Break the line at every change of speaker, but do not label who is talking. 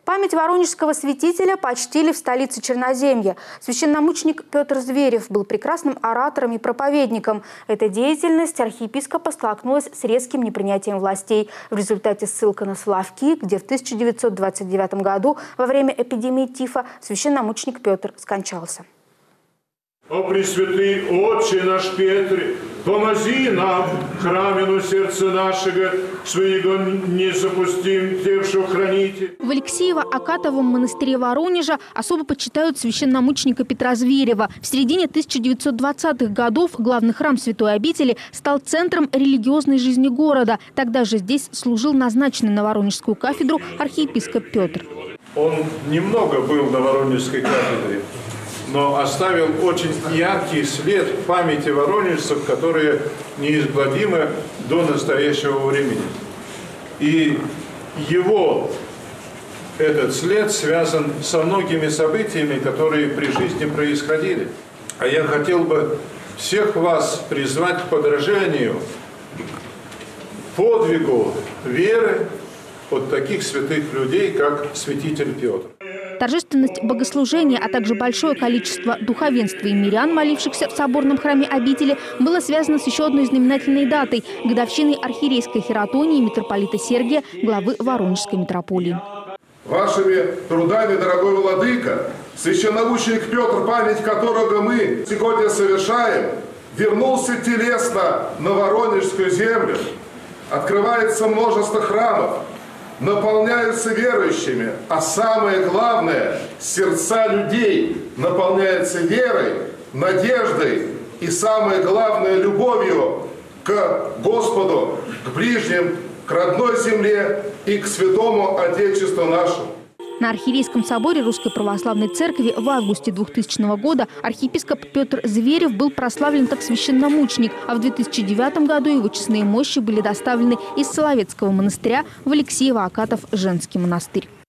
Память воронежского святителя почтили в столице Черноземья. Священномученик Петр Зверев был прекрасным оратором и проповедником. Эта деятельность архиепископа столкнулась с резким непринятием властей. В результате ссылка на Соловки, где в 1929 году во время эпидемии тифа священномученик Петр скончался.
О Пресвятый Отче наш Петр, помози нам, храмину сердца нашего, своего не запустим, тевшего храните.
В Алексеево-Акатовом монастыре Воронежа особо почитают священномученика Петра Зверева. В середине 1920-х годов главный храм Святой Обители стал центром религиозной жизни города. Тогда же здесь служил назначенный на Воронежскую кафедру архиепископ Петр.
Он немного был на Воронежской кафедре, но оставил очень яркий след в памяти воронежцев, которые неизгладимы до настоящего времени. И его этот след связан со многими событиями, которые при жизни происходили. А я хотел бы всех вас призвать к подражанию подвигу веры от таких святых людей, как святитель Петр.
Торжественность богослужения, а также большое количество духовенства и мирян, молившихся в соборном храме обители, было связано с еще одной знаменательной датой – годовщиной архиерейской хератонии митрополита Сергия, главы Воронежской митрополии.
Вашими трудами, дорогой владыка, священномученик Петр, память которого мы сегодня совершаем, вернулся телесно на Воронежскую землю. Открывается множество храмов, наполняются верующими, а самое главное, сердца людей наполняются верой, надеждой и, самое главное, любовью к Господу, к ближним, к родной земле и к святому Отечеству нашему.
На Архиерейском соборе Русской Православной Церкви в августе 2000 года архиепископ Петр Зверев был прославлен как священномученик, а в 2009 году его честные мощи были доставлены из Соловецкого монастыря в Алексеево-Акатов женский монастырь.